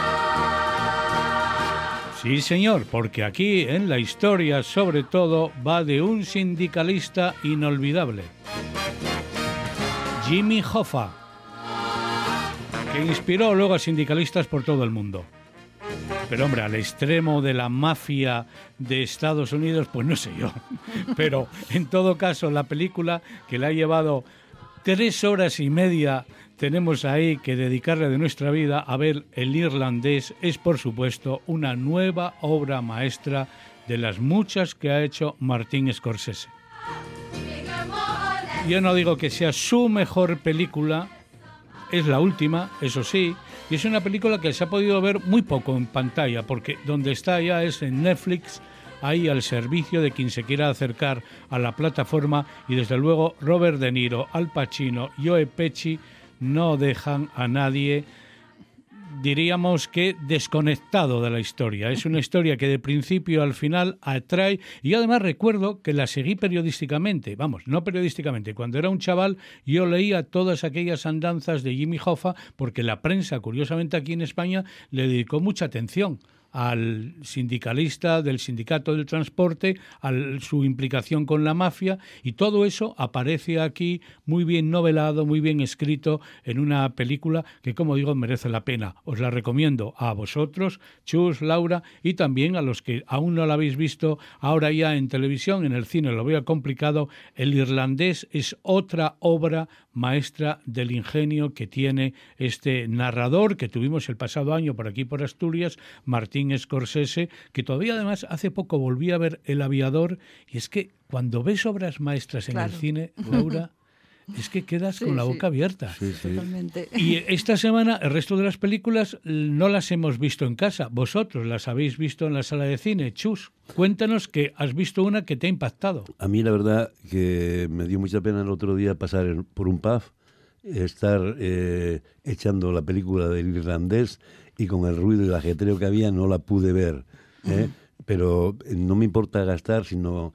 Sí, señor, porque aquí en la historia, sobre todo, va de un sindicalista inolvidable. Jimmy Hoffa, que inspiró luego a sindicalistas por todo el mundo. Pero hombre, al extremo de la mafia de Estados Unidos, pues no sé yo. Pero en todo caso, la película que le ha llevado 3 horas y media tenemos ahí que dedicarle de nuestra vida a ver El Irlandés, es por supuesto una nueva obra maestra de las muchas que ha hecho Martin Scorsese. Yo no digo que sea su mejor película, es la última, eso sí, y es una película que se ha podido ver muy poco en pantalla, porque donde está ya es en Netflix, ahí al servicio de quien se quiera acercar a la plataforma, y desde luego Robert De Niro, Al Pacino, Joe Pesci no dejan a nadie, diríamos que desconectado de la historia. Es una historia que de principio al final atrae, y yo además recuerdo que la seguí periodísticamente, no periodísticamente, cuando era un chaval yo leía todas aquellas andanzas de Jimmy Hoffa, porque la prensa, curiosamente aquí en España, le dedicó mucha atención al sindicalista del sindicato del transporte, a su implicación con la mafia, y todo eso aparece aquí muy bien novelado, muy bien escrito en una película que, como digo, merece la pena. Os la recomiendo a vosotros, Chus, Laura, y también a los que aún no la habéis visto ahora ya en televisión, en el cine lo veo complicado. El Irlandés es otra obra maestra del ingenio que tiene este narrador que tuvimos el pasado año por aquí por Asturias, Martin Scorsese, que todavía además hace poco volví a ver El Aviador, y es que cuando ves obras maestras en el cine, Laura, es que quedas con la boca abierta. Sí. Totalmente. Y esta semana el resto de las películas no las hemos visto en casa, vosotros las habéis visto en la sala de cine. Chus, cuéntanos que has visto una que te ha impactado. A mí la verdad que me dio mucha pena el otro día pasar por un pub, estar echando la película del Irlandés, y con el ruido y el ajetreo que había no la pude ver, pero no me importa gastar, sino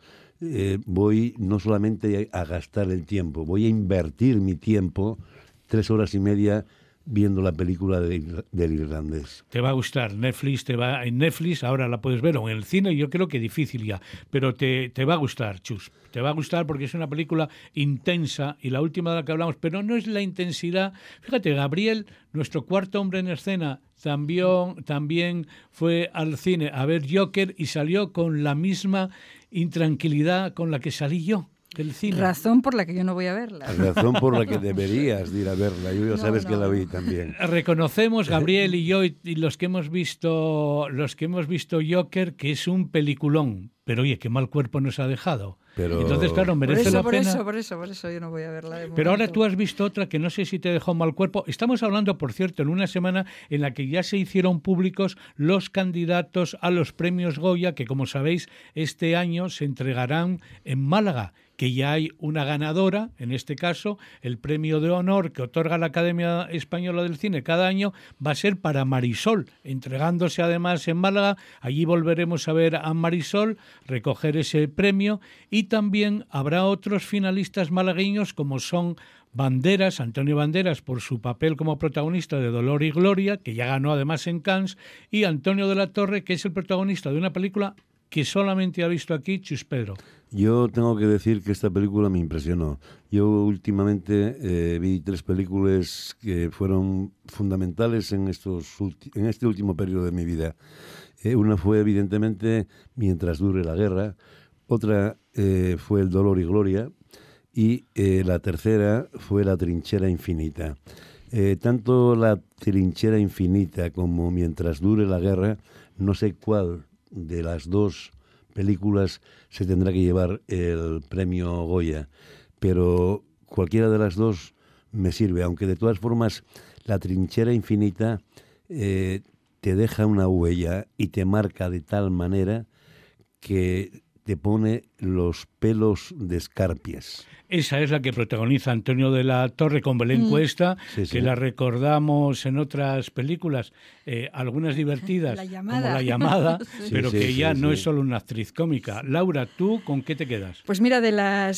voy no solamente a gastar el tiempo, voy a invertir mi tiempo 3 horas y media viendo la película del Irlandés. Te va a gustar, en Netflix, ahora la puedes ver, o en el cine, yo creo que difícil ya, pero te va a gustar, Chus, te va a gustar porque es una película intensa, y la última de la que hablamos, pero no es la intensidad. Fíjate, Gabriel, nuestro cuarto hombre en escena, también fue al cine a ver Joker y salió con la misma intranquilidad con la que salí yo del cine. Razón por la que yo no voy a verla. Razón por la que deberías de ir a verla. Yo ya sabes que la vi también. Reconocemos, Gabriel y yo, y los que hemos visto Joker, que es un peliculón. Pero oye, qué mal cuerpo nos ha dejado. Pero... Entonces, claro, merece la pena. Por eso yo no voy a verla. Pero ahora tú has visto otra que no sé si te dejó mal cuerpo. Estamos hablando, por cierto, en una semana en la que ya se hicieron públicos los candidatos a los premios Goya, que como sabéis, este año se entregarán en Málaga, que ya hay una ganadora, en este caso, el premio de honor que otorga la Academia Española del Cine cada año va a ser para Marisol, entregándose además en Málaga. Allí volveremos a ver a Marisol recoger ese premio, y también habrá otros finalistas malagueños como son Banderas, Antonio Banderas, por su papel como protagonista de Dolor y Gloria, que ya ganó además en Cannes, y Antonio de la Torre, que es el protagonista de una película que solamente ha visto aquí Chus Pedro. Yo tengo que decir que esta película me impresionó. Yo últimamente vi 3 películas que fueron fundamentales en este último periodo de mi vida. Una fue, evidentemente, Mientras dure la guerra. Otra fue El Dolor y Gloria. Y la tercera fue La trinchera infinita. Tanto La trinchera infinita como Mientras dure la guerra, no sé cuál de las 2 películas se tendrá que llevar el premio Goya, pero cualquiera de las 2 me sirve, aunque de todas formas La trinchera infinita te deja una huella y te marca de tal manera que te pone los pelos de escarpias. Esa es la que protagoniza Antonio de la Torre con Belén Cuesta, Sí, sí. que la recordamos en otras películas, algunas divertidas, La Llamada. como La Llamada, Sí, pero sí, que sí, ya no sí. es solo una actriz cómica. Laura, ¿tú con qué te quedas? Pues mira, de las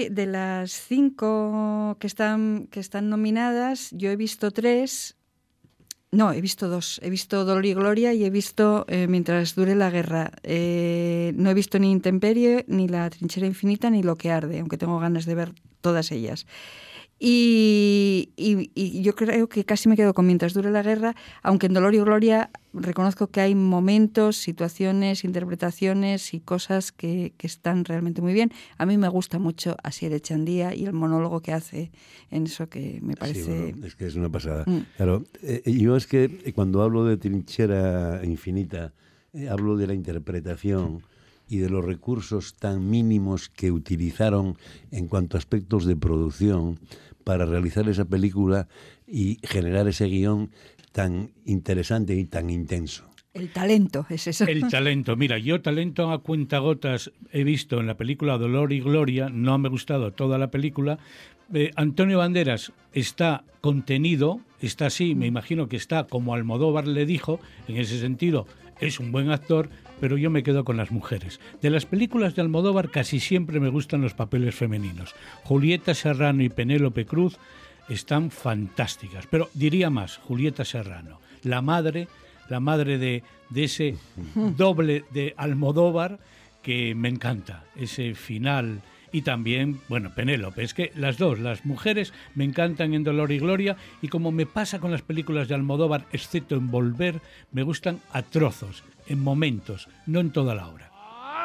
5 que están nominadas, yo he visto 3. No, he visto 2. He visto Dolor y Gloria y he visto Mientras dure la guerra. No he visto ni Intemperie, ni La trinchera infinita, ni Lo que arde, aunque tengo ganas de ver todas ellas. Y yo creo que casi me quedo con Mientras dure la guerra, aunque en Dolor y Gloria reconozco que hay momentos, situaciones, interpretaciones y cosas que están realmente muy bien. A mí me gusta mucho Asier Echandía y el monólogo que hace en eso, que me parece... Sí, bueno, es que es una pasada. Claro, yo es que cuando hablo de Trinchera infinita, hablo de la interpretación y de los recursos tan mínimos que utilizaron en cuanto a aspectos de producción para realizar esa película y generar ese guión tan interesante y tan intenso. El talento, es eso. El talento. Mira, yo talento a cuentagotas he visto en la película Dolor y Gloria, no me ha gustado toda la película. Antonio Banderas está contenido, está así, me imagino que está como Almodóvar le dijo, en ese sentido es un buen actor, pero yo me quedo con las mujeres. De las películas de Almodóvar casi siempre me gustan los papeles femeninos. Julieta Serrano y Penélope Cruz están fantásticas, pero diría más, Julieta Serrano, la madre de ese doble de Almodóvar que me encanta, ese final. Y también, bueno, Penélope, es que las dos, las mujeres, me encantan en Dolor y Gloria, y como me pasa con las películas de Almodóvar, excepto en Volver, me gustan a trozos, en momentos, no en toda la obra.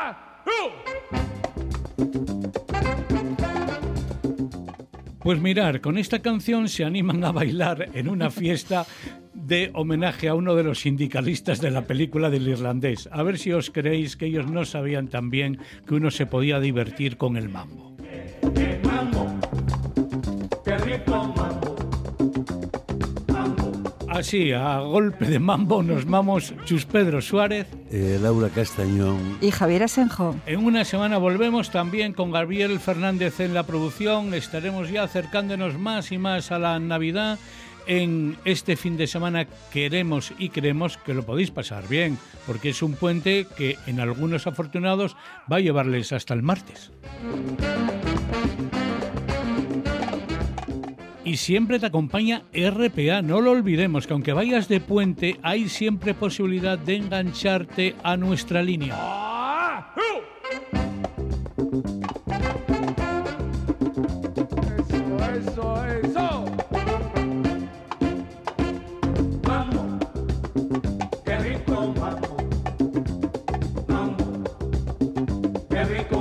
Pues mirar, con esta canción se animan a bailar en una fiesta de homenaje a uno de los sindicalistas de la película del irlandés. A ver si os creéis que ellos no sabían también que uno se podía divertir con el mambo. ¡Qué mambo! ¡Qué rico mambo! Mambo. Así, a golpe de mambo, nos vamos Chus Pedro Suárez. Laura Castañón. Y Javier Asenjo. En una semana volvemos también con Gabriel Fernández en la producción. Estaremos ya acercándonos más y más a la Navidad. En este fin de semana queremos y creemos que lo podéis pasar bien, porque es un puente que en algunos afortunados va a llevarles hasta el martes. Y siempre te acompaña RPA, no lo olvidemos, que aunque vayas de puente, hay siempre posibilidad de engancharte a nuestra línea. Eso. Mambo, qué rico mambo. Mambo, qué rico